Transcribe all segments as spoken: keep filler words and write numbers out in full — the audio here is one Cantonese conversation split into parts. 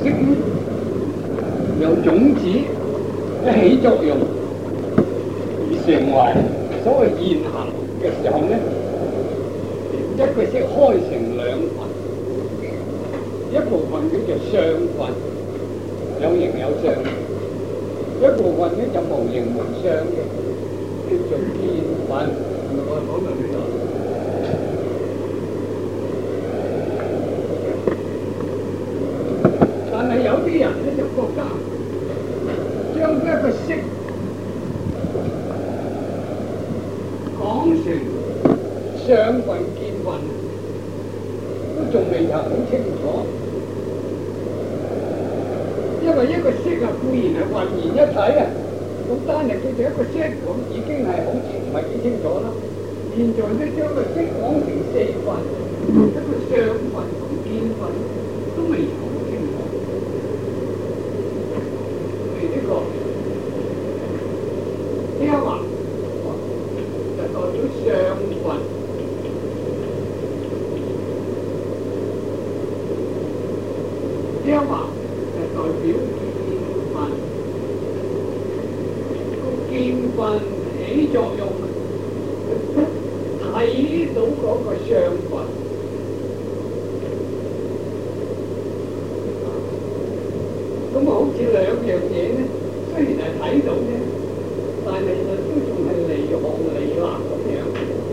色呢，由種子一起作用，而成為所謂現行嘅時候呢，一個色開成兩份，一部分叫做相分，有形有相；一部分呢就無形無相嘅，叫做見分。我講到呢度。但係有啲人咧就覺得將一個色講成相分見分，都仲未係好清楚。因為一個色啊固然係渾然一體啊，咁單係叫做一個色咁已經係好似唔係幾清楚啦。現在咧將個色講成四分，一個相分同見分都未好清楚。呢個呢一畫就代表相分，呢一畫就代表見分。個見分起作用，睇到嗰個相分。咁啊，好似兩樣嘢咧，雖然係睇到啫，但係就都仲係離行離立咁樣。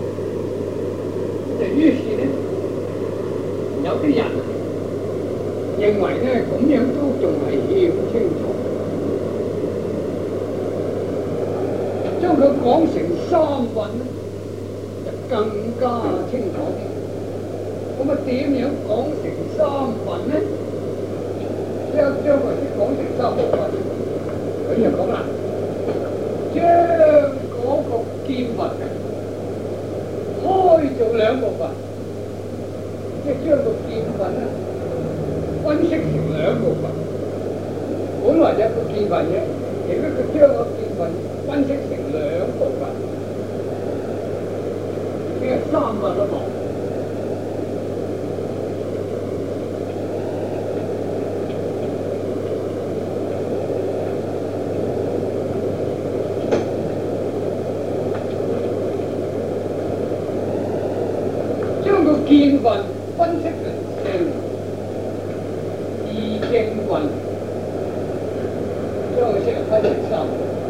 就於是咧，有啲人認為咧，咁樣都仲係欠清楚，將佢講成三分咧，就更加清楚啲。咁啊，點樣講成三分咧？將將個色講成三部分，佢就講啦，將嗰個見分開做兩部分，即係將個見分咧分析成兩部分。本來一個見分嘅，而家佢將個見分分析成兩部分，即係三分都冇。見分分析成二正分，將佢識分成三。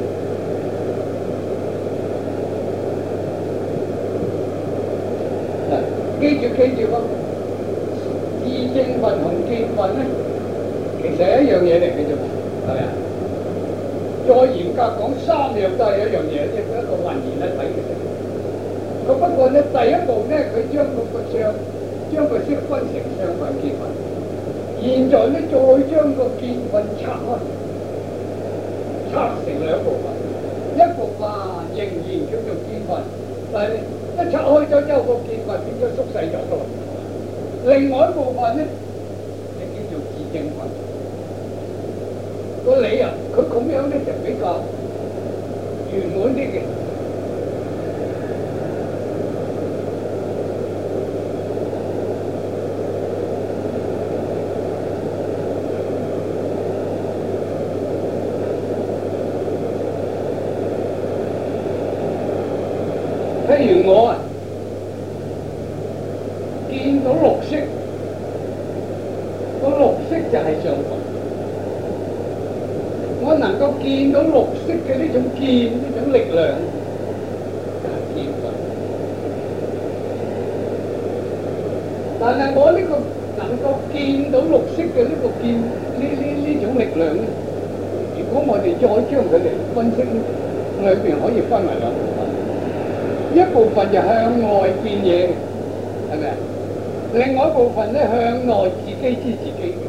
嗱，記住記住喎，二正分同見分咧，其實係一樣嘢嚟嘅啫，係咪啊？再嚴格講，三樣都係一樣嘢，即係一個渾然一體嘅啫。咁不過咧，第一步咧，佢將嗰個相，將個色分成相分見分。現在咧，再將個見分拆開，拆成兩部分。一部分仍然叫做見分，但係一拆開咗之後，個見分變咗縮細咗咯。另外一部分咧，就叫做二正分。個理啊，佢咁樣咧就比較圓滿啲嘅。譬如我啊，見到綠色，個綠色就係相分。我能夠見到綠色嘅呢種見呢種力量，就係見分。但係我呢個能夠見到綠色嘅呢個見呢呢呢種力量咧，如果我哋再將佢哋分析咧，裏邊可以分為兩部分。一部分就向外見嘢，係咪啊？另外一部分咧向內自己知自己嘅。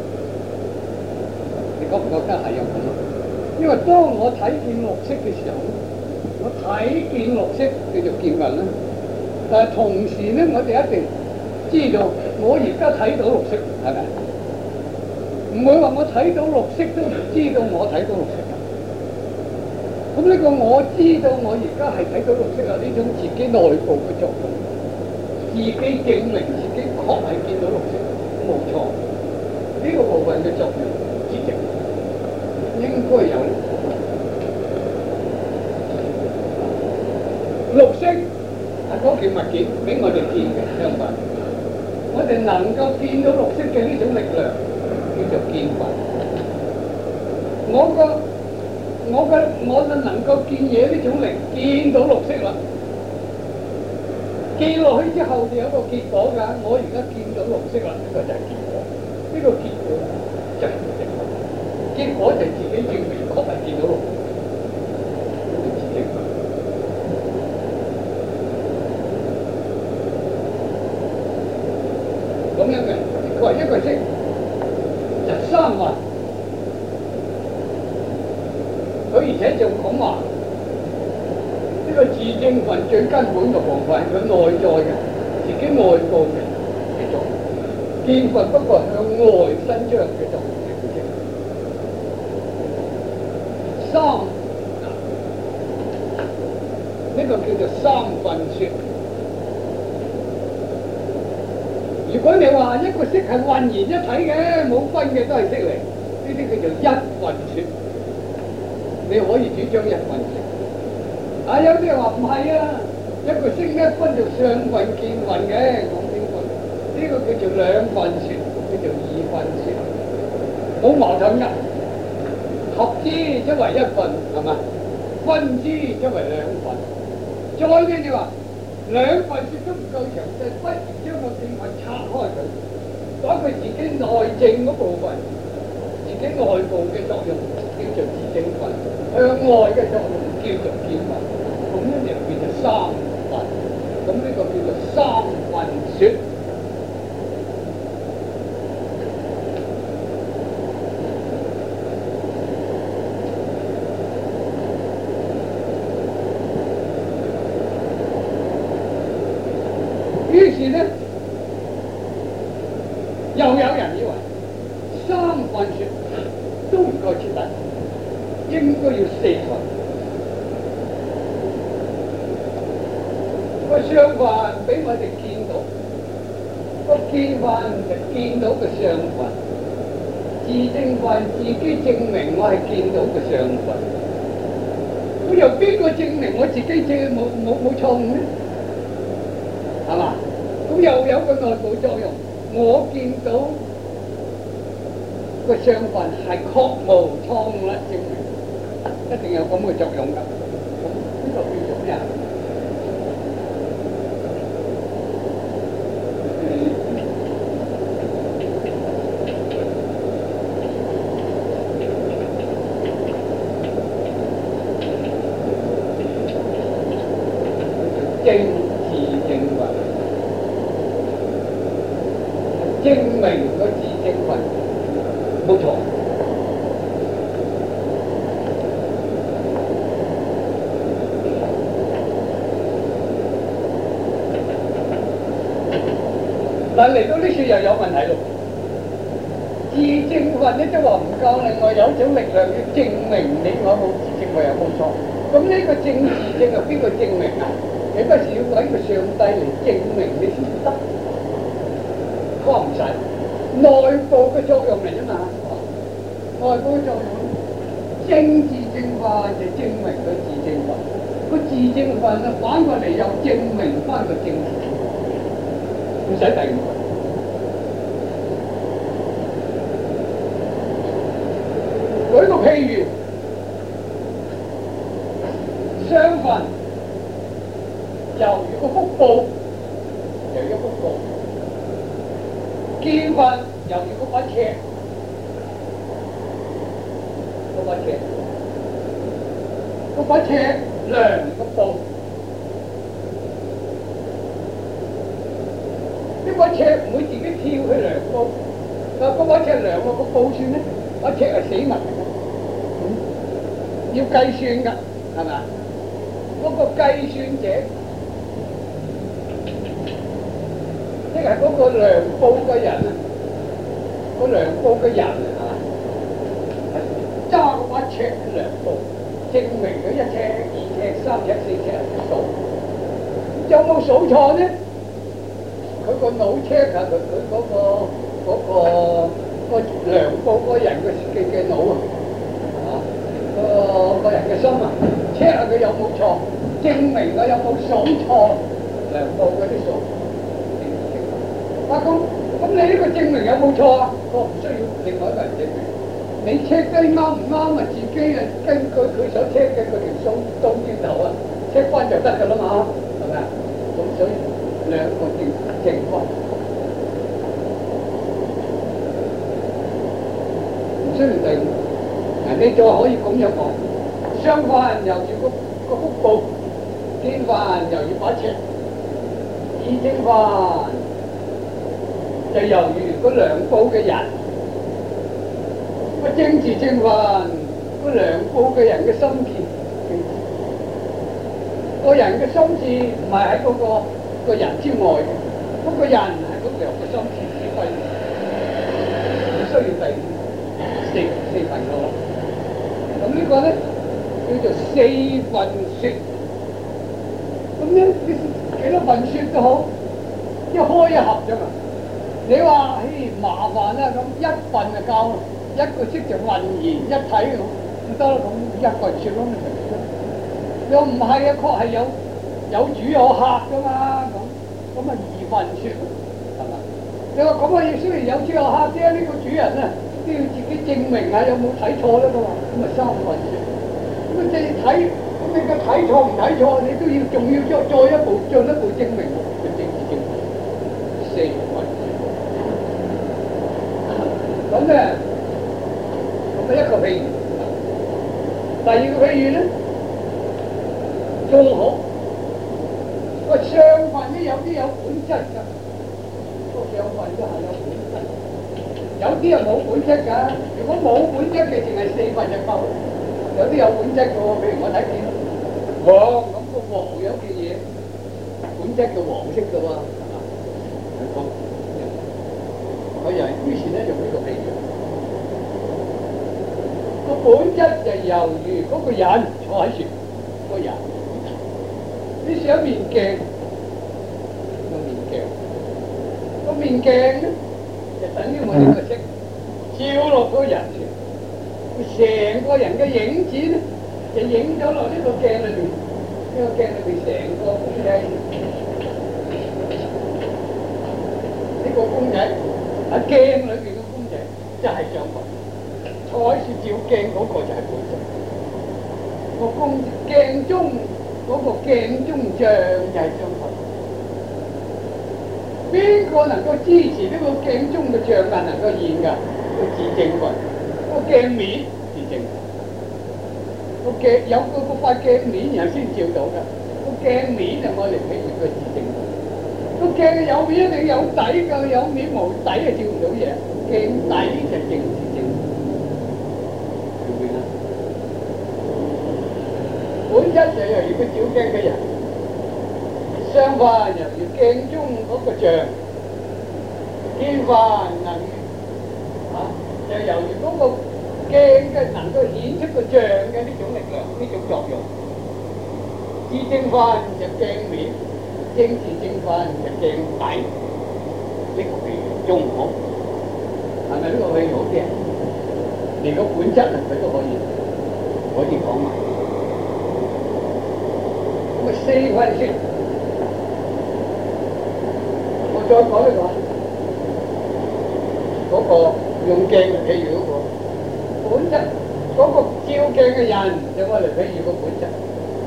你覺唔覺得係有咁啊？因為當我睇見綠色嘅時候咧，我睇見綠色叫做見分啦。但係同時咧，我哋一定知道我而家睇到綠色，係咪？唔會話我睇到綠色都唔知道我睇到綠色。咁呢個我知道我而家係睇到綠色啊！呢種自己內部嘅作用，自己證明自己確係見到綠色，冇錯。呢個部分分嘅作用，自證應該有。綠色係嗰件物件俾我哋見嘅香品，我哋能夠見到綠色嘅呢種力量叫做見品。我個我嘅我就能夠見嘢呢種力，見到綠色啦。見落去之後就有個結果㗎，我而家見到綠色啦，呢、這個就係結果。呢、這個結果就係自證，結果就自己證明確係見到綠色，呢個自證。咁樣嘅，佢話一個色就三運，佢而且仲講話。呢個自證分最根本嘅部分係佢內在嘅，自己內部嘅嘅作用。見分不過向外伸張嘅作用嚟嘅啫。三呢、這個叫做三分說。如果你話一個色係渾然一體嘅，冇分嘅都係色嚟，呢啲叫做一分說。你可以主張一分說。啊！有啲人話唔係啊，一個色一分就上分見分嘅，講清楚。呢、這個叫做兩分說，叫做二分說，冇矛盾㗎。合之即為一分，係嘛？分之即為兩分。再啲你話兩分說都唔夠詳細，不如將個見分拆開佢，講佢自己內證嗰部分，自己內部嘅作用叫做自證分，向外嘅作用叫做見分。咁樣就變咗三分，咁呢個叫做三分說。於是咧，又有人以為三分說都唔夠徹底，應該要四分。個相分俾我哋見到，個見分就見到個相分，自證分自己證明我係見到個相分。咁由邊個證明我自己證冇冇冇錯誤咧？係嘛？咁又有個內部作用，我見到個相分係確無錯誤啦，證明一定有咁嘅作用㗎。呢個叫做咩啊？證自證分，證明個自證分冇錯。但嚟到呢處又有問題咯。自證分咧即係話唔夠，另外有一種力量要證明你我冇自證，我又冇錯。咁呢個證自證係邊個證明啊？你不是要揾個上帝嚟證明你先得，幫唔使內部嘅作用嚟啫嘛。內部嘅作用，證自證分就證明佢自證分，個自證分啊反過嚟又證明翻個證自證分，唔使第二個。舉個譬如，相分。猶如個腹部，猶如個腹部；見分猶如嗰把尺，嗰把尺，嗰把尺量個布。呢把尺唔會自己跳去量布，但嗰把尺量個布算咧，把尺係死物嚟嘅，嗯，要計算㗎，係咪啊？嗰個計算者。即係嗰個量布嘅人啊，個量布嘅人啊，揸嗰把尺量布，證明佢一尺、二尺、三尺、四尺嘅數，有冇數錯呢？佢個腦尺啊，佢佢嗰個嗰個個量報個人嘅嘅嘅腦啊，啊個個人嘅心啊，check下佢有冇錯，證明佢有冇數錯，量報嗰啲數。啊咁咁你呢個證明有冇錯啊？我唔需要另外一個人證明。你 check 得啱唔啱啊？自己啊根據佢所 check 嘅嗰條數數轉頭啊 check 翻就得㗎啦嘛，係咪啊？咁所以兩個證證翻。雖然第五，嗱你再可以咁樣講，相反猶如個個腹部，天翻猶如把尺，意正翻就猶如個量報嘅人，個政治正翻個量報嘅人嘅心智，個人嘅心智唔係喺嗰個個人之外嘅，嗰個人係個量嘅心智指揮，唔需要第五。四四份咯，咁呢個咧叫做四份説。咁咧幾多份説都好，一開一合啫嘛。你話唉麻煩啦，咁一份就夠啦，一個識就混然一體咁，唔得啦，咁一份説咯，咪就又唔係啊，確係有有主有客噶嘛，咁咁啊二份説，係嘛？你話咁啊，雖然有主有客啫，呢、這個主人咧。都要自己證明下有冇睇錯啦嘛，咁咪三份説。咁啊，即係睇，咁你個睇錯唔睇錯，你都要仲要再再一步進一步證明嘅政治證明。四份説。咁咧，咁啊一個譬如，第二個譬如咧，仲好。個相份咧有啲有本質㗎，個相份都係有本質。有啲係冇本質㗎，如果冇本質嘅，淨係四份就夠。有啲有本質嘅喎，譬如我睇見黃咁個黃有嘅嘢，本質嘅黃色嘅喎，係嘛？咁佢又於是咧用呢個譬喻，個本質就猶如嗰個人坐喺船，個人，於是一面鏡，個面鏡，個面鏡咧。就等於我呢個色照落個人先，成個人嘅影子咧就影咗落呢個鏡裏邊，呢個鏡裏邊成個公仔，呢個公仔喺鏡裏邊嘅公仔就係相份，坐喺處照鏡嗰個就係本質，個公鏡中嗰個鏡中像就係相份。邊個能夠支持呢個鏡中嘅像能夠現㗎？個自證份，個鏡面自證，個鏡有個個塊鏡面然後先照到㗎。個鏡面就我哋譬如個自證份，個鏡有面一定有底㗎，有面冇底就照唔到嘢。鏡底就正自證，明唔明啊？本質就係如果照鏡嘅人。相反，猶如鏡中嗰個像，見翻能啊，就猶如嗰個鏡嘅能夠顯出個像嘅呢種力量、呢種作用。自證翻就鏡面，正自證翻就鏡底。呢個譬如中好，係咪呢個譬如好啲啊？連個本質啊，佢都可以可以講埋。咁啊，四分先。再講一講嗰個用鏡嚟譬如嗰個本質，嗰個照鏡嘅人就我嚟譬如個本質，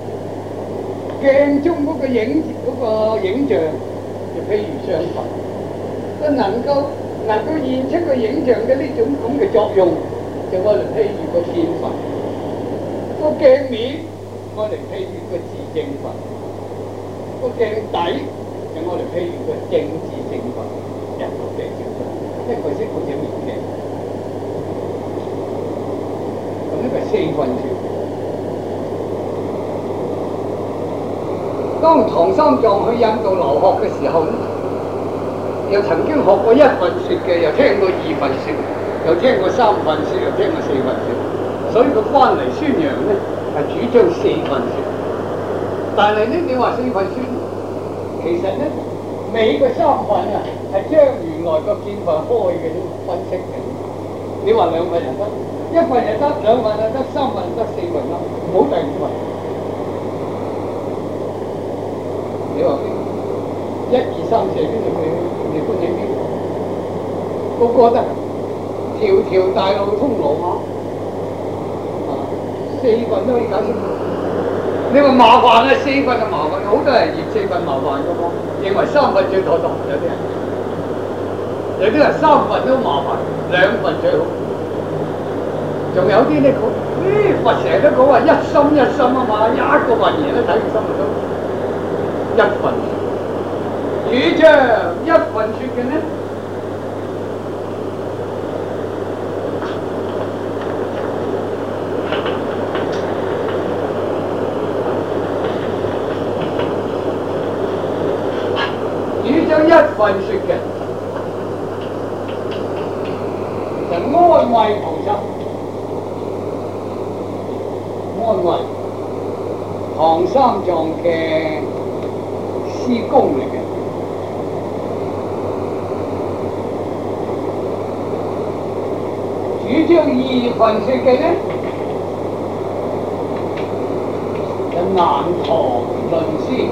鏡中嗰個影嗰個影像就譬如相份，佢能夠能夠現出個影像嘅呢種咁嘅作用，就我嚟譬如個見份，個鏡面我嚟譬如個自證份，個鏡底。就我哋譬如個政治正份，人個嘅照相，一個識好似面鏡，咁呢個四分説。當唐三藏去印度留學嘅時候咧，又曾經學過一份説嘅，又聽過二份説，又聽過三份説，又聽過四份説，所以佢翻嚟宣揚咧係主張四份説。但係呢，你話四份説？其實咧，尾個三份啊，係將原來個見份開嘅都分析嘅。 你話兩份就得，一份就得，兩份就得，三份就得，四份得，唔好第五份。你話邊？一二三四邊度去？你歡喜邊？個個得，條條大路通羅馬，啊，四份都可以解釋。你話麻煩啊，四份就麻煩，好多人嫌四份麻煩噶嘛，認為三份最妥當，有啲人，有啲人三份都麻煩，兩份最好。仲有啲咧講，咦，佛成日都講話一心一心啊嘛，一個雲言都睇唔心都一份。主張一份説嘅呢？主張一份説嘅就安慰菩薩。安慰唐三藏嘅詩功嚟嘅，主張二分説嘅呢，就難唐論師，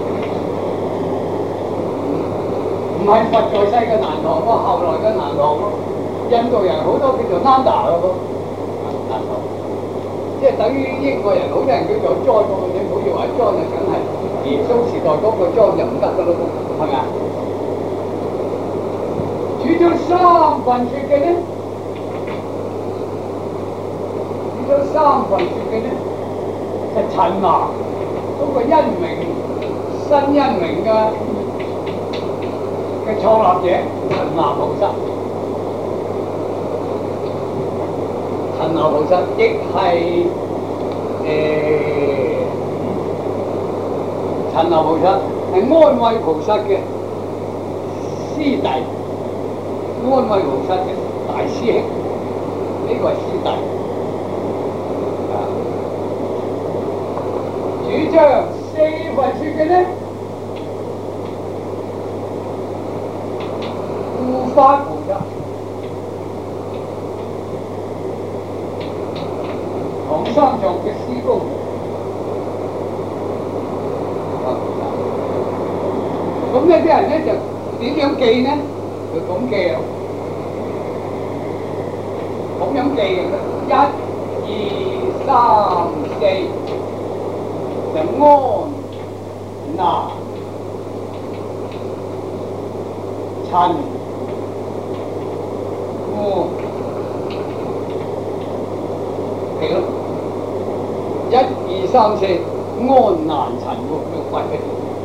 唔係佛在世嘅難唐喎，後來嘅難唐喎，印度人好多叫做 Nanda 嘅喎，難唐。即係等於英國人，好多人叫做 John 嗰個，你唔好以為 John 就梗係耶穌時代嗰個 John 就唔得噶咯，係咪啊？主張三分説嘅呢？主張三分説嘅呢？就陳麻嗰個因明新因明嘅嘅創立者陳麻菩薩。陳麻菩薩亦係誒，陳麻菩薩係安慰菩薩嘅師弟，安慰菩薩嘅大師兄，呢、這個係師弟。啊，主張四分説嘅呢，護法菩薩。唐三藏嘅詩功，咁呢啲人咧就點樣記呢？佢咁記啊，咁樣記嘅，一、二、三、四，就安、那、陳、護，係咯。一二三四，安難陳喎，要發嘅。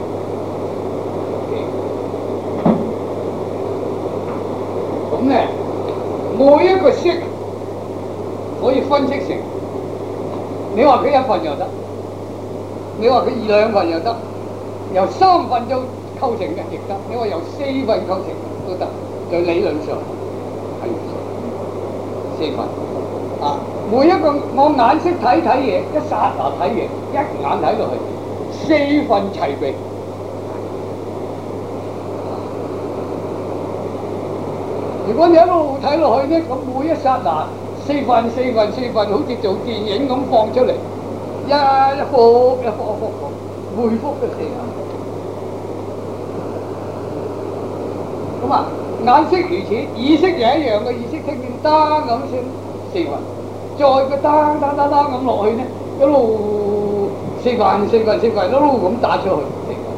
咁咧，每一個色可以分析成，你話佢一份又得，你話佢兩份又得，由三份就構成嘅亦得，你話由四份構成都得，在理論上係四份啊。每一個我眼識睇睇嘢，一剎那睇嘢，一眼睇落去，四份齊備。如果你一路睇落去咧，咁每一剎那四份、四份、四份，好似做電影咁放出嚟，一一幅一幅一幅咁，每幅都四份。咁啊，眼識如此，意識又一樣嘅，意識聽見單咁先四份。再個單單單單咁落去咧，一路四份四份四份一路咁打出去，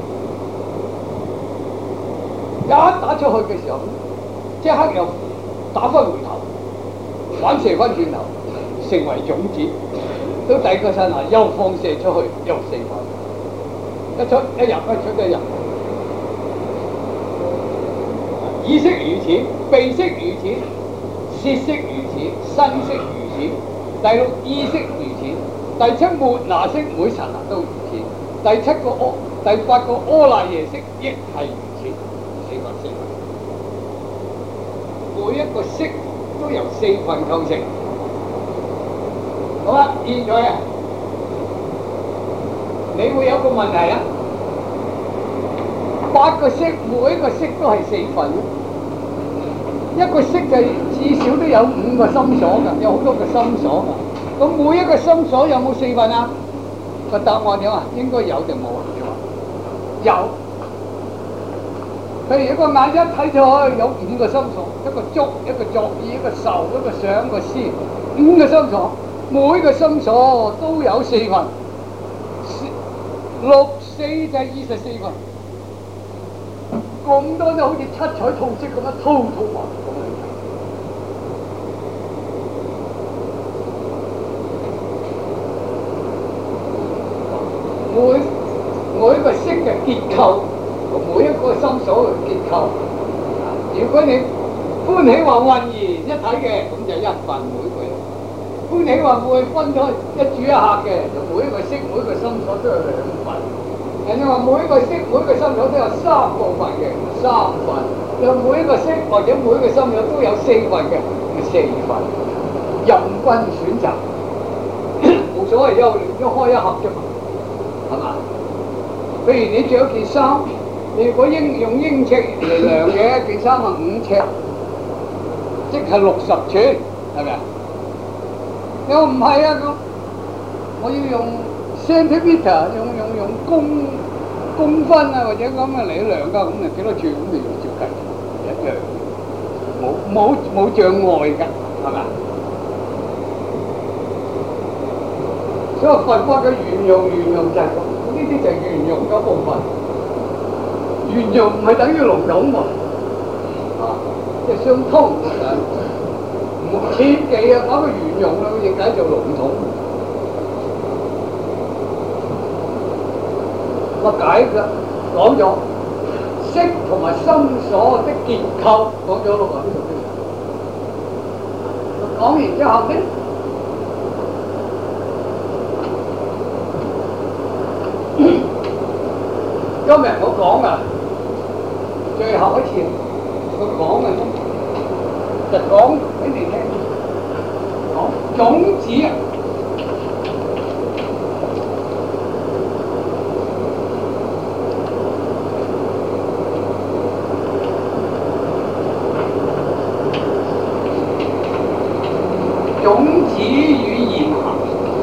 一打出去嘅時候，即刻又打翻回頭，反射翻轉頭，成為種子，到第二個剎那又放射出去，又四份，一出一入一出一入，意識如此，鼻識如此，舌識如此，身識如此。第六意識如此，第七末那識每剎那都如此，第七個阿第八個阿賴耶識亦係如此，四份四份，每一個識都由四份構成。好啦，現在啊，你會有個問題啊，八個識每一個識都係四份， 一個色就至少都有五個心所㗎，有好多個心所㗎。咁每一個心所有冇四分啊？個答案點啊？應該有定冇啊？有。譬如一個眼一睇咗去，有五個心所，一個觸，一個作意，一個受，一個想，一個思，五個心所，每個心所都有四分，六四就係二十四分，咁多就好似七彩套色咁樣，套套埋咁樣。每每一個色嘅結構。每一個心所嘅結構，如果你歡喜話混然一體嘅，咁就一份每個人；歡喜話會分開一主一客嘅，就每一個色每一個心所都有兩份。人哋話每一個色每一個心所都有三部分嘅，三份；又每一個色或者每一個心所都有四份嘅，四份。任君選擇，冇所謂，優劣都開一盒啫嘛，係嘛？譬如你着一件衫。你如果英用英尺嚟量嘅，件衫係五尺，即係六十寸，係咪啊？你話唔係啊？咁我要用 centimeter，用用用公公分啊，或者咁啊嚟量㗎，咁啊幾多寸咁嚟照計，一樣，冇冇冇障礙㗎，係咪啊？所以佛法嘅圓融圓融就係咁，呢啲就係圓融嘅部分。圓融唔係等於籠統喎，啊，即係相通啊！切忌啊，把個圓融啊，亦解做籠統。我解嘅講咗色同埋心所的結構，講咗咯喎，呢度先。講完之後咧，今日我講啊。最後一次，佢講嘅就講俾你聽，講種子啊，種子與言行。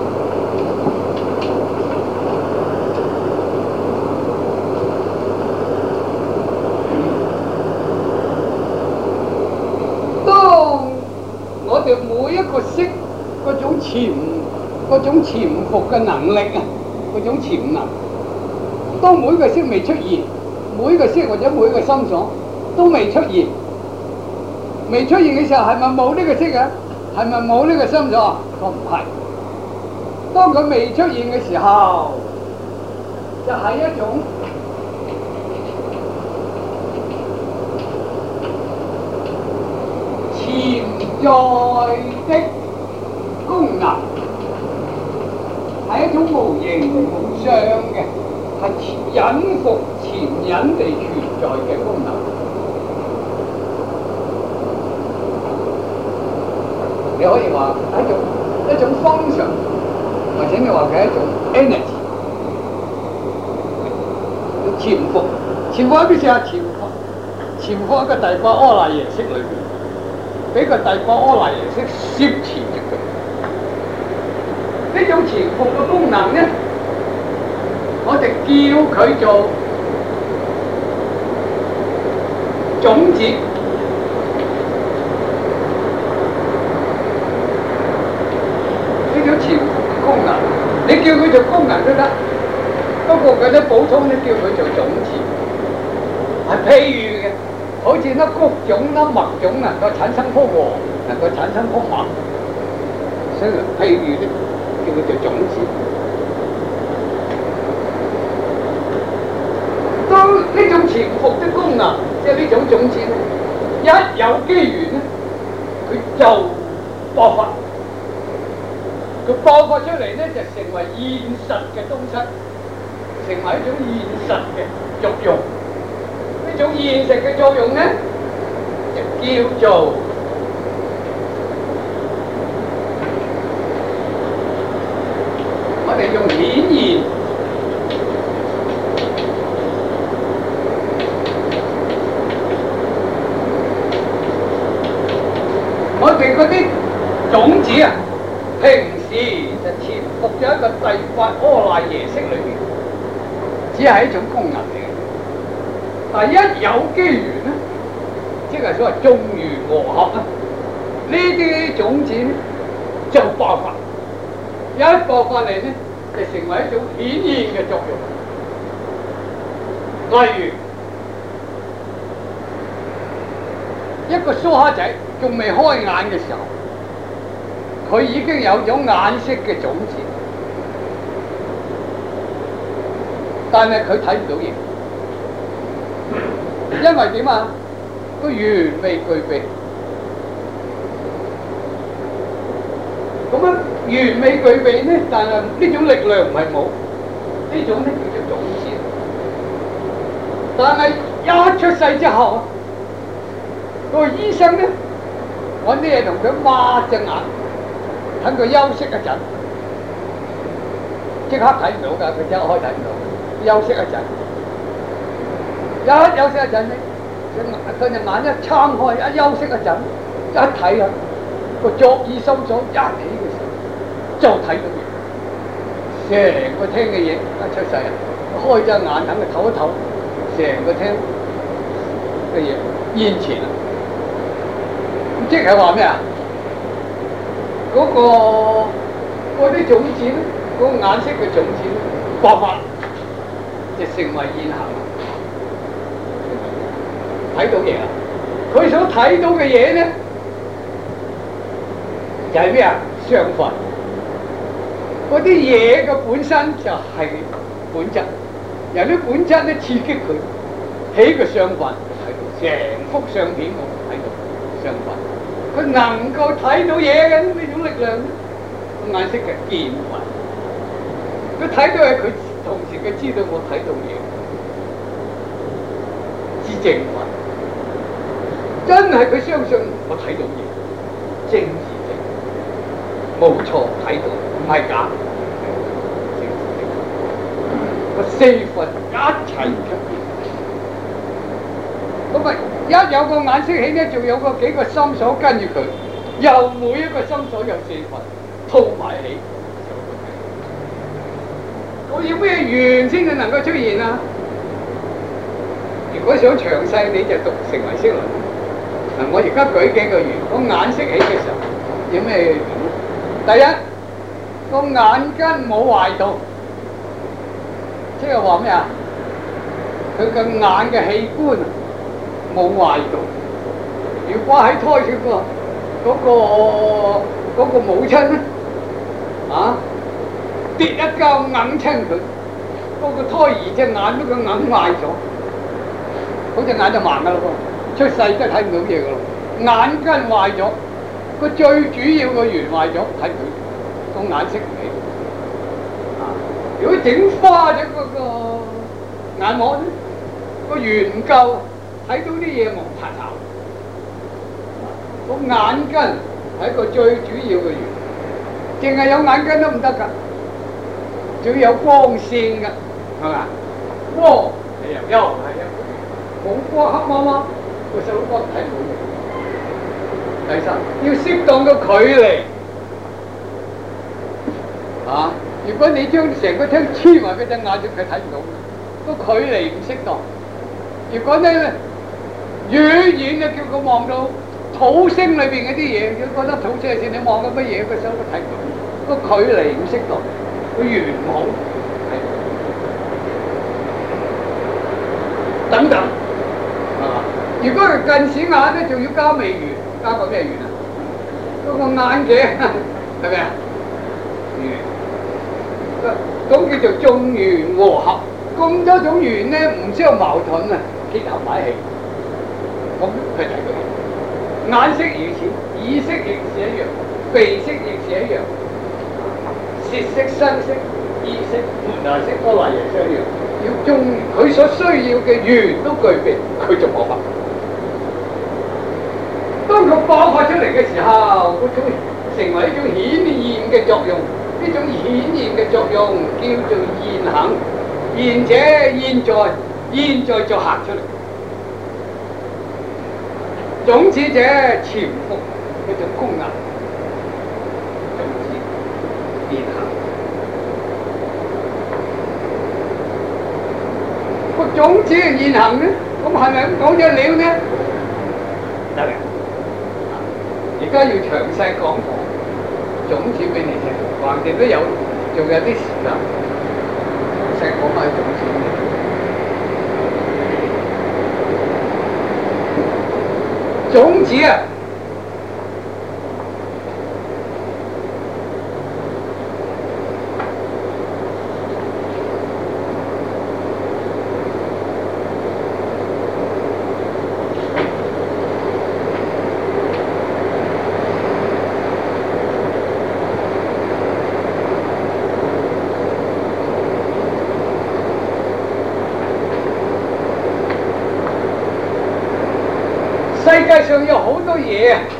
每一個色嗰種潛嗰種潛伏嘅能力啊，嗰種潛能，當每個色未出現，每個色或者每個心所都未出現，未出現嘅時候係咪冇呢個色嘅？係咪冇呢個心所啊？都唔係。當佢未出現嘅時候，就係一種潛在的功能，係一種無形無相嘅，係隱伏潛隱地存在嘅功能。你可以話係一種一種 function， 或者你話佢係一種 energy。潛伏，潛伏喺邊處啊？潛伏，潛伏喺個第八阿賴耶識裏邊。俾個第八阿賴耶識攝持住佢，呢種潛伏嘅功能咧，我哋叫佢做種子。呢種潛伏嘅功能，你叫佢做功能都得，不過佢都補充，你叫佢做種子，係譬喻嘅。好似粒谷種、粒麥種能夠產生棵禾，能夠產生棵麥，所以譬如咧叫佢做種子。當呢種潛伏的功能，即係呢種種子咧，一有機緣咧，佢就爆發。佢爆發出嚟咧，就成為現實嘅東西，成為一種現實嘅作用。呢種現實嘅作用咧，就叫做我哋用顯現。 哋嗰啲種子啊，平時就潛伏咗一個帝法阿賴耶識裏邊，只係一種功能嚟嘅。但係一有機緣咧，即係所謂眾緣和合啊，呢啲種子咧就爆發，一爆發嚟咧就成為一種顯現嘅作用。例如一個蘇蝦仔仲未開眼嘅時候，佢已經有咗眼識嘅種子，但係佢睇唔到嘢，因為點啊？個緣未具備。咁樣緣未具備呢，但係呢種力量唔係冇，呢種咧叫做種子。但係一出世之後，個醫生咧揾啲嘢同佢抹隻眼，等佢休息一陣，即刻睇唔到㗎，佢即刻開睇唔到，休息一陣，一休息一陣咧，佢隻眼一撐開，一休息一陣，一睇啊，個作意心所一起嘅時候，就睇到嘢，成個聽嘅嘢一出世啊，開隻眼等佢唞一唞，成個聽嘅嘢現前啊！即係話咩啊？嗰、那個嗰啲種子咧，嗰、那個眼色嘅種子咧，爆發就成為現行，睇到嘢啦。佢所睇到嘅嘢咧，就係咩啊？相分。嗰啲嘢嘅本身就係本質，由啲本質咧刺激佢起個相分，睇到成幅相片我睇到相分。佢能夠睇到嘢嘅呢種力量咧，個眼色嘅見運。佢睇到係佢同時佢知道我睇到嘢，知正運。真係佢相信我睇到嘢，正自正，冇錯睇到，唔係假。個四分一齊出現。咁啊，一有個眼色起咧，仲有個幾個心所跟住佢，又每一個心所有四分套埋起。我要咩緣先至能夠出現啊？如果想詳細，你就讀成唯識論。嗱，我而家舉幾個緣，個眼色起嘅時候有咩緣？第一，個眼根冇壞到，即係話咩啊？佢個眼嘅器官冇壞到。如果喺胎嗰個嗰個嗰個母親咧，啊跌一跤硬親佢，嗰個胎兒隻眼都佢硬壞咗，嗰隻眼就盲噶啦噃，出世都睇唔到嘢噶咯，眼根壞咗，個最主要嘅緣壞咗，睇佢個眼色唔起。啊，如果整花咗嗰個眼膜咧，個緣唔夠，睇到啲嘢蒙查查。個眼根係一個最主要嘅緣，淨係有眼根都唔得㗎，仲要有光線㗎，係嘛？光係又又係一個緣，冇光黑麻麻，個細佬哥睇唔到嘢。第三，要適當嘅距離，啊！如果你將成個廳黐埋嗰隻眼，佢睇唔到，個距離唔適當。如果咧遠遠就叫佢望到土星裏邊嗰啲嘢，佢覺得土星線你望緊乜嘢，個手都睇唔到，個距離唔適當，個緣唔好，等等，係嘛？如果係近視眼咧，仲要加微緣，加個咩緣啊？嗰個眼鏡係咪啊？緣，咁叫做眾緣和合，咁多種緣咧唔需要矛盾啊，結合埋一起，咁佢睇到嘢。眼色如此，耳色亦是一樣，鼻色亦是一樣，舌色、身色、意色、門牙色、阿賴耶識一樣。要中佢所需要嘅緣都具備，佢就爆發。當佢爆發出嚟嘅時候，佢就會成為一種顯現嘅作用。呢種顯現嘅作用叫做現行，現者現在，現在就行出嚟。種子者潛伏嗰種功能，種子言行。個種子嘅言行咧，咁係咪咁講咗了呢？得嘅。而家要詳細講講種子俾你聽，橫掂都有，仲有啲時間，詳細講下種子。種子啊，世界上有好多嘢啊，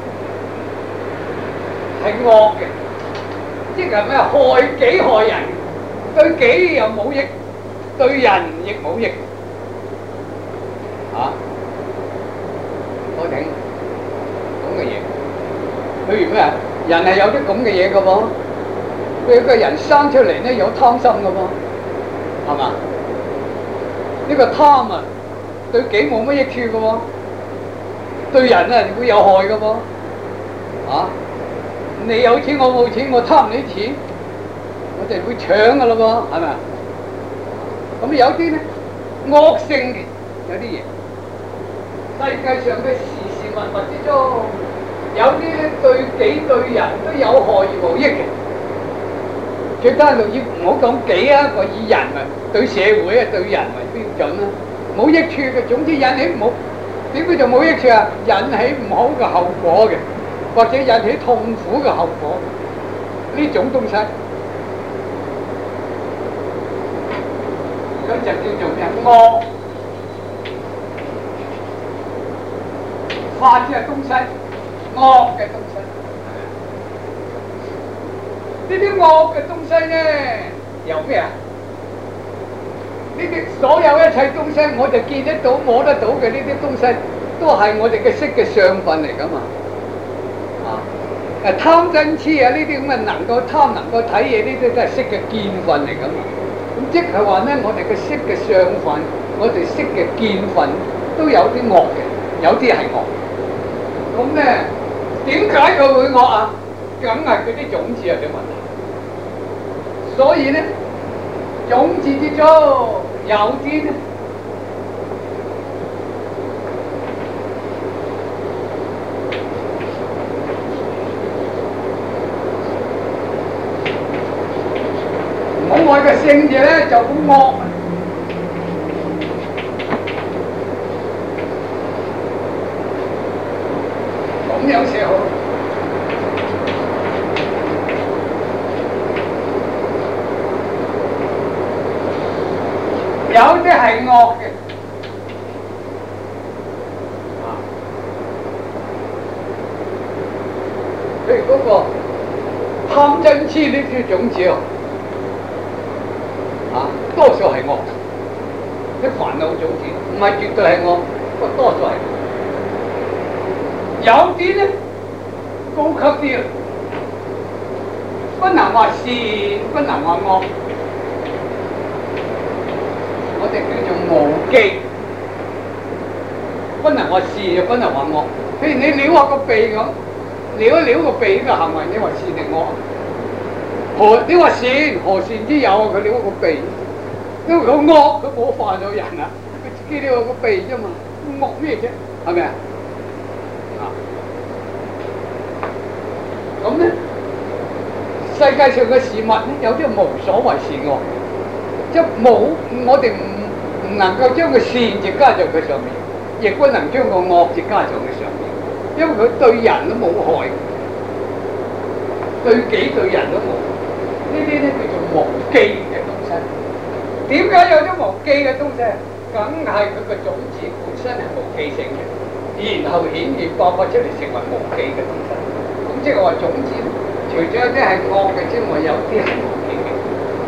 係惡嘅，即係咩害己害人，對己又冇益，對人亦冇益。啊，我聽咁嘅嘢，譬如咩啊？人係有啲咁嘅嘢㗎噃，佢個人生出嚟咧有貪心㗎噃，係嘛？呢個貪啊，對己冇乜益處㗎喎。對人啊會有害嘅噃，啊！你有錢我冇錢，我貪你錢，我哋會搶嘅咯噃，係咪啊？咁有啲咧惡性嘅，有啲嘢，世界上嘅事事物物之中，有啲咧對己對人都有害而無益嘅。最緊要要唔好講己啊，我以人為對社會啊對人為標準啦，冇益處嘅，總之引起唔好。點解就冇益處啊？引起唔好嘅後果嘅，或者引起痛苦嘅後果，呢種東西，咁就叫做咩？惡，壞嘅東西，惡嘅東西。呢啲惡嘅東西咧，有咩啊？呢啲所有一切東西，我哋見得到、摸得到嘅呢啲東西，都係我哋嘅色嘅相分嚟噶嘛。啊，誒貪嗔痴啊，呢啲咁嘅能夠貪、能夠睇嘢，呢啲都係色嘅見分嚟噶嘛。咁即係話咧，我哋嘅色嘅相分，我哋色嘅見分都有啲惡嘅，有啲係惡。咁咧，點解佢會惡啊？梗係佢啲種子有啲問題。所以咧。種子之中有啲咧，唔好愛嘅聖字咧就好惡，咁樣寫好。有啲係惡嘅，啊，譬如嗰個貪嗔痴呢啲種子啊，多數係惡，啲煩惱種子唔係絕對係惡，不過多數係。有啲咧高級啲，不能話善，不能話惡。我哋叫做無記，不能話是又不能話惡。譬如你撩下個鼻咁，撩一撩個鼻嘅行為，你話善定惡？何你話善，何善之有啊？佢撩個鼻，因為佢惡，佢冇犯咗人啊，佢自己撩個鼻啫嘛，惡咩啫？係咪啊？啊，咁咧，世界上嘅事物咧，有啲無所謂善惡。即冇，我哋唔唔能夠將個善字加在佢上面，亦不能將個惡字加在佢上面，因為佢對人都冇害，對己對人都冇。呢啲咧叫做無記嘅東西。點解有啲無記嘅東西？梗係佢個種子本身係無記性嘅，然後顯現爆發出嚟成為無記嘅東西。咁即係話種子，除咗有啲係惡嘅之外，有啲係無記嘅。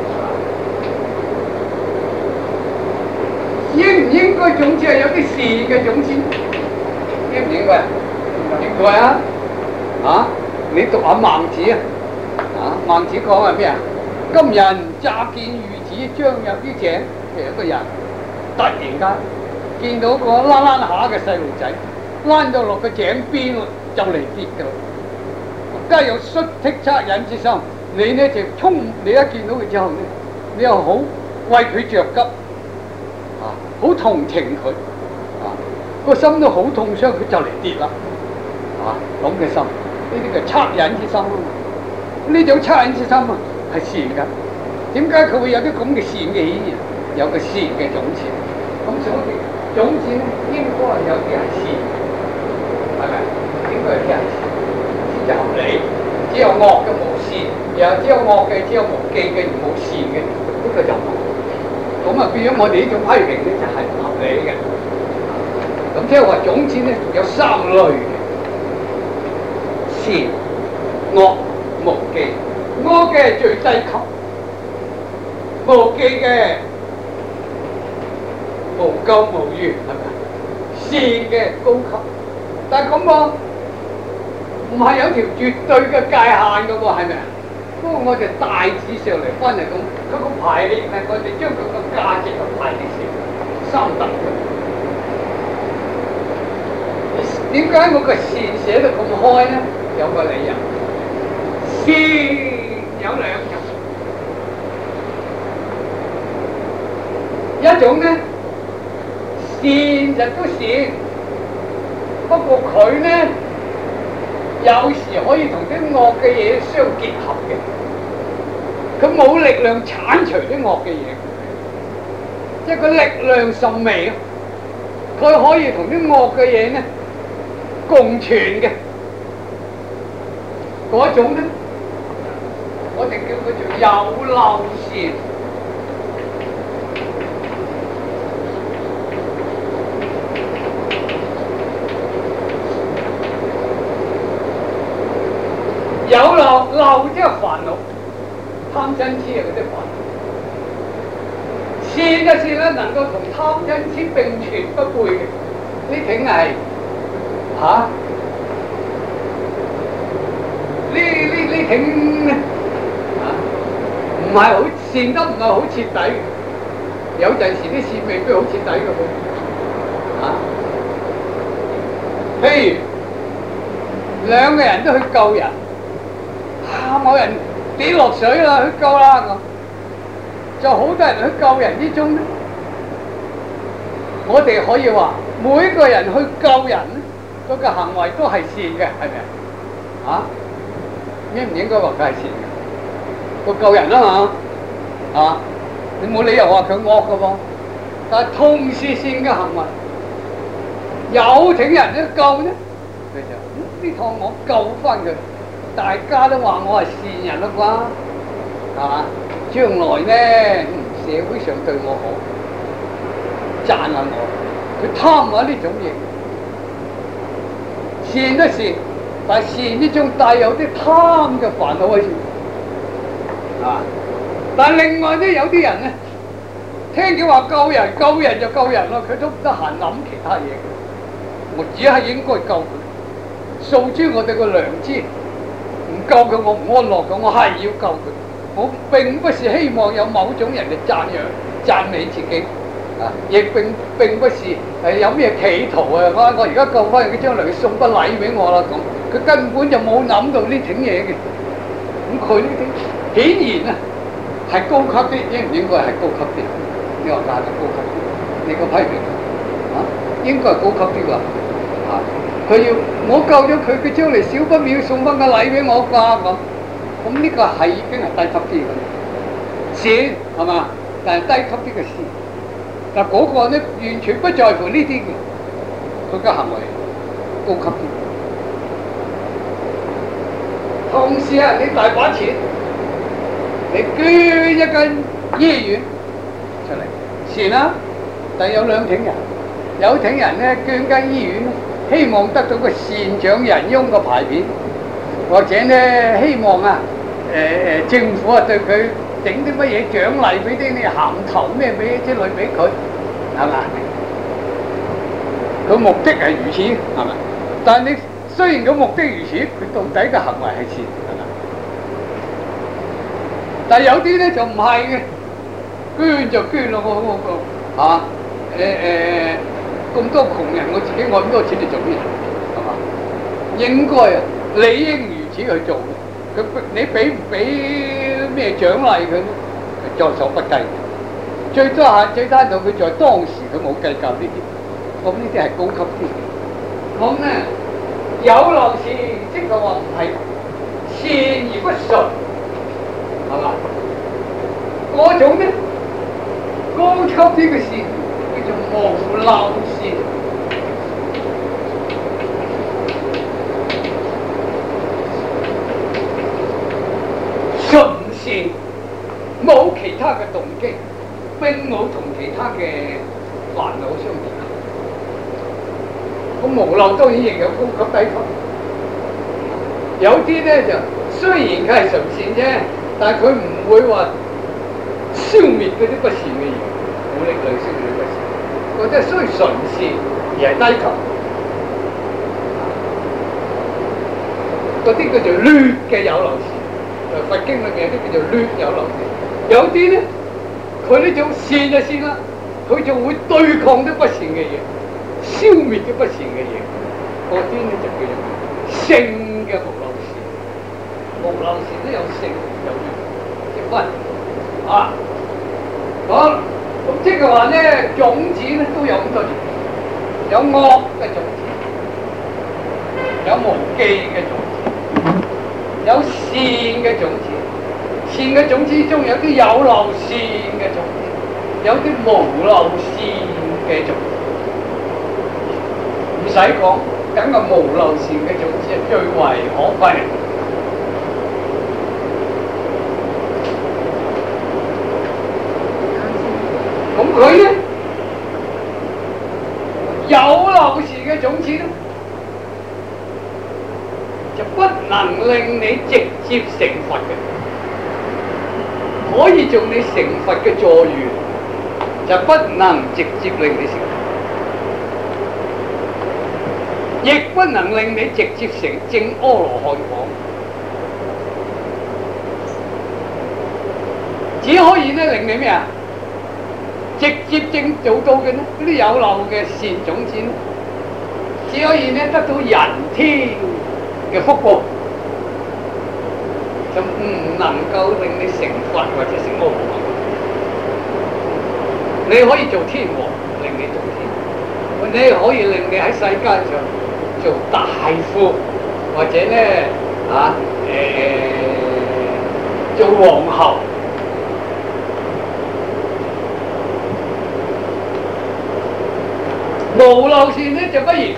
應唔應該種子係有啲善嘅種子？應唔應該？應該啊！ 啊！你讀下孟子啊，啊孟子講係咩啊？今人乍見孺子將入於井，譬如一個人突然間見到個躝躝下嘅細路仔，躝到落個井邊就嚟跌㗎啦，梗係有率剔惻隱之心。你呢就衝，你一見到佢之後呢，你又好為佢着急，啊，好同情佢，啊，個心都好痛傷，佢就嚟跌啦，啊，咁嘅心，呢啲叫惻隱之心啊嘛。呢種惻隱之心啊係善㗎。點解佢會有啲咁嘅善嘅顯現？有個善嘅種子，咁所以種子呢應該有啲係善，係咪？應該有啲係善先至合理。只有惡嘅無善，又只有惡嘅，只有無記嘅而冇善嘅，呢、這個就唔好。咁啊變咗我哋呢種批評咧就係唔合理嘅。咁即係話種子咧有三類嘅：善、惡、無記。惡嘅係最低級，無記嘅無咎無怨，係咪？善嘅高級，但係咁喎。唔係有條絕對嘅界限嘅喎，係咪啊？不過我哋大致上嚟分係咁，佢個排列係我哋將佢個價值嘅排列成三等嘅。點解我個善寫得咁開呢？有個理由，善有兩種，一種呢善就都善，不過佢呢，有時可以同啲惡嘅嘢相結合嘅，佢冇力量剷除啲惡嘅嘢，即係佢力量甚微，佢可以同啲惡嘅嘢呢共存嘅嗰種呢，我哋叫佢做有漏善。有漏漏即係煩惱，貪嗔痴啊嗰啲煩惱。善嘅善咧，能夠同貪嗔痴並存不悖嘅，呢挺係嚇？呢呢呢挺啊，唔係好善得唔係好徹底嘅，有陣時啲善未必好徹底嘅噃。啊，譬如兩個人都去救人。啊！某人跌落水啦，去救啦咁，就好多人去救人之中咧，我哋可以話每個人去救人咧，嗰個行為都係善嘅，係咪啊？啊，應唔應該話佢係善嘅？個救人啊嘛，啊，你冇理由話佢惡㗎噃，但係同時善嘅行為，有請人去救咧，佢就呢趟我救翻佢。大家都話我係善人啦啩，係嘛？將來呢，社會上對我好，讚下我。佢貪下呢種嘢，善都善，但係善呢種帶有啲貪嘅煩惱喺處，啊！但係另外咧，有啲人咧，聽佢話救人，救人就救人咯，佢都唔得閒諗其他嘢。我只係應該救佢，訴諸我哋個良知。唔救佢，我唔安樂嘅，我係要救佢。我並不是希望有某種人嚟讚揚、讚美自己，啊，亦並並不是係有咩企圖啊！我我而家救翻佢，將來佢送筆禮俾我啦咁，佢根本就冇諗到呢種嘢嘅。咁佢呢啲顯然啊係高級啲，應唔應該係高級啲？你話價值高級啲？你個批評啊，應該係高級啲㗎，啊！佢要我救咗佢，佢將嚟少不免送翻個禮俾我啩咁，咁呢個係已經係低級啲嘅善係嘛？但係低級啲嘅善，但嗰個咧完全不在乎呢啲嘅，佢嘅行為高級啲。同時啊，你大把錢，你捐一間醫院出嚟善啦，但係有兩挺人，有挺人咧捐間醫院咧。希望得到個善長仁翁個牌匾，或者咧希望啊，誒、呃、誒政府啊對佢整啲乜嘢獎勵俾啲啲銜頭咩俾之類俾佢，係嘛？佢目的係如此，係嘛？但係你雖然個目的如此，佢到底嘅行為係善㗎啦。但係有啲咧就唔係嘅，捐就捐咯，我我個嚇誒誒咁多窮人，我自己攞咁多錢嚟做咩？係嘛？應該啊，理應如此去做嘅。佢你俾唔俾咩獎勵佢咧？在所不計。最多係最單到佢在當時佢冇計較呢啲，咁呢啲係高級啲嘅。咁咧有漏善，即係話唔係善而不純，係嘛？嗰種咧高級啲嘅善叫做無漏善。純善冇其他嘅動機，並冇同其他嘅煩惱相連。咁無漏當然亦有高級低級，有啲咧就雖然佢係純善啫，但係佢唔會話消滅嗰啲不善嘅嘢，冇力量消滅啲不善。或者雖純善而係低級，嗰啲叫做劣嘅有漏善。佛經裏面有啲叫做劣有漏善，有啲咧佢呢種善就善啦，佢就會對抗啲不善嘅嘢，消滅啲不善嘅嘢，嗰啲咧就叫做聖嘅無漏善。無漏善都有聖有劣，即分啊。好，咁即係話咧種子咧都有咁多種，有惡嘅種子，有無記嘅種子。有善嘅種子，善嘅種子中有啲有漏善嘅種子，有啲無漏善嘅種子。唔使講，梗係無漏善嘅種子係最為可貴。咁佢咧有漏善嘅種子咧，就不能令你直接成佛嘅，可以做你成佛嘅助緣，就不能直接令你成佛，亦不能令你直接成正阿羅漢果，只可以咧令你咩啊？直接正做到嘅呢，嗰啲有漏嘅善種子咧，只可以咧得到人天嘅福報，就唔能夠令你成佛或者成阿羅漢。你可以做天王，令你做天王；你可以令你喺世間上做大富，或者咧啊誒、呃、做皇后。無漏善咧就不然。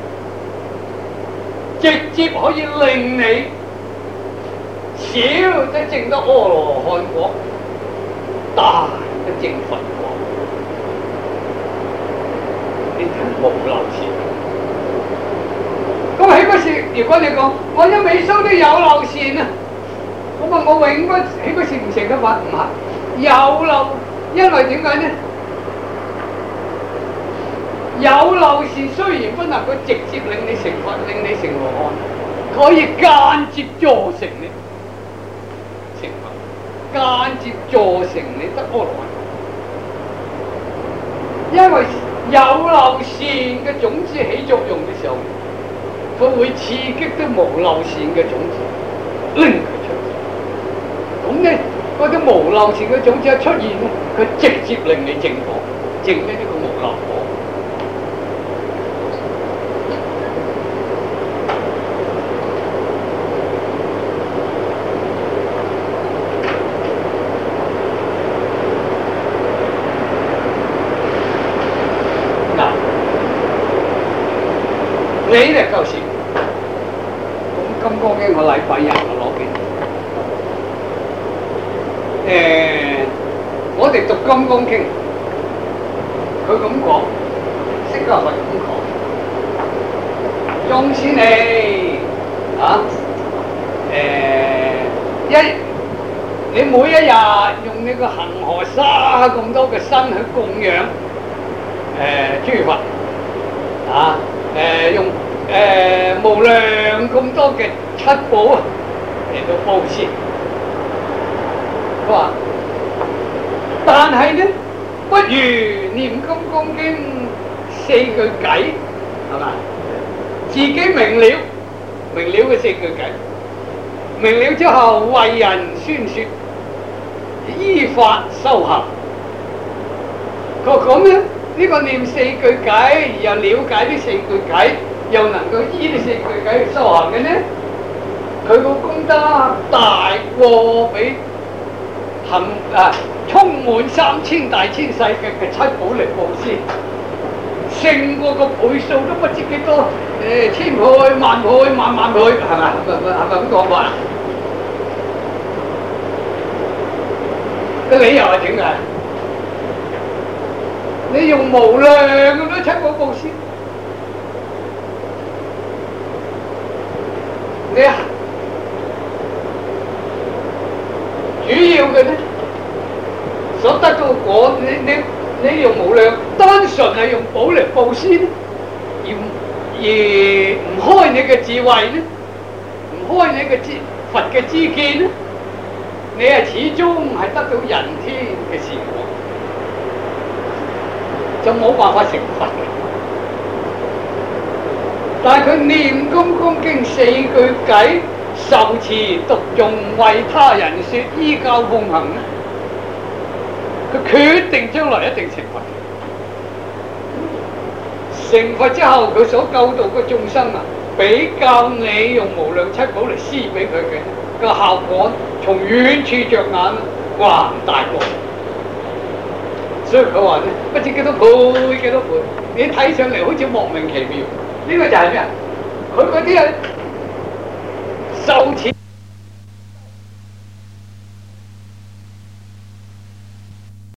直接可以令你少得證得阿羅漢果，大得證佛果。呢條無漏善。咁豈不是？如果你講我一味修啲有漏善啊，咁啊我永不豈不是唔成得法？唔係有漏，因為點解呢？有漏善雖然不能夠直接令你成佛，令你成羅漢，可以間接助成你成佛，間接助成你得阿羅漢。因為有漏善嘅種子起作用嘅時候，佢會刺激啲無漏善嘅種子拎佢出嚟。咁咧，嗰啲無漏善嘅種子一出現咧，佢直接令你證果，證咗呢個無漏果。你咧夠時，咁《金剛經》我禮拜日我攞俾你。誒，我哋讀《金剛經》，佢咁講，釋迦佛咁講，縱使你啊誒一你每一日用你個恒河沙咁多嘅身去供養誒諸佛啊。誒、呃、用誒、呃、無量揾咁多嘅七寶啊嚟到布施。佢話：但係呢，不如念金剛經四句偈，係嘛？自己明了，明了嘅四句偈，明了之後為人宣説，依法修行。佢話咁樣，呢個念四句偈，又了解呢四句偈，又能夠依呢四句偈去修行嘅呢，佢個功德大過比行啊充滿三千大千世界嘅七寶嚟布施，勝過個倍數都不知幾多，誒千倍、萬倍、萬萬倍，係咪？係咪係咪咁講法啊？個理由係點解？你用無量咁多七寶布施，你啊主要嘅咧，所得到果，你你你用無量，單純係用寶嚟布施咧，而而唔開你嘅智慧咧，唔開你嘅知佛嘅知見咧，你係始終係得到人天嘅善果，就冇辦法成佛嘅。但係佢念金剛經四句偈，受持讀誦為他人說，依教奉行咧，佢決定將來一定成佛。成佛之後，佢所救度嘅眾生啊，比較你用無量七寶嚟施俾佢嘅個效果，從遠處着眼，哇大過。所以佢話咧，不知幾多倍幾多倍，你睇上嚟好似莫名其妙。呢、這個就係咩啊？佢嗰啲係受持。